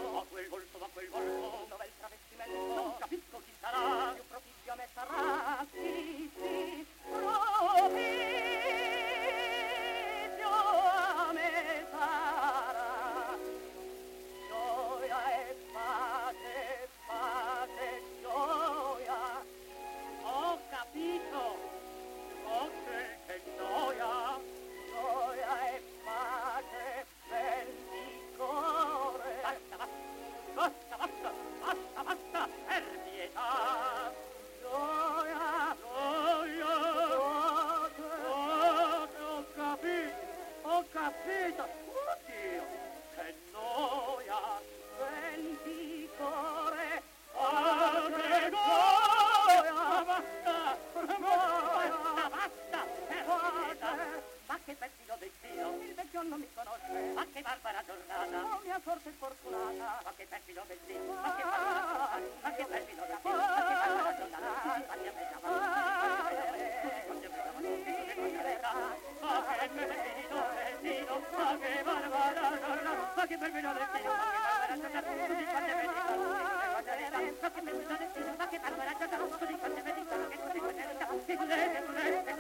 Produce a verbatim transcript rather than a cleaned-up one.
Ma quel volto, ma quel volto, dov'è il travestimento? Non capisco chi sarà, più propizio a me sarà, sì, sì, propizio a me sarà. Gioia e pace, pace, gioia. Ho capito, forse che gioia, gioia e pace, bel di cuore. Basta, basta, basta, basta, basta, per pietà. Gioia, gioia, pace, ho capito, ho capito. Oddio, che noia, bel di cuore, pace, gioia. Basta, basta, basta, per pietà. Ma che perfido destino, il vecchio non mi conosce. Ma che barbara giornata, oh mia sorte sfortunata. Ma che perfido destino, ma che barbara giornata. Ma che perfido destino, ma che barbara giornata. Ma che perfido destino, ma che perfido destino, ma che barbara giornata. Ma che perfido destino, ma che barbara giornata. Tutti quante verità, ma che perfido destino, ma che barbara giornata. Tutti quante verità, che tutti quante verità, che cos'è, che cos'è.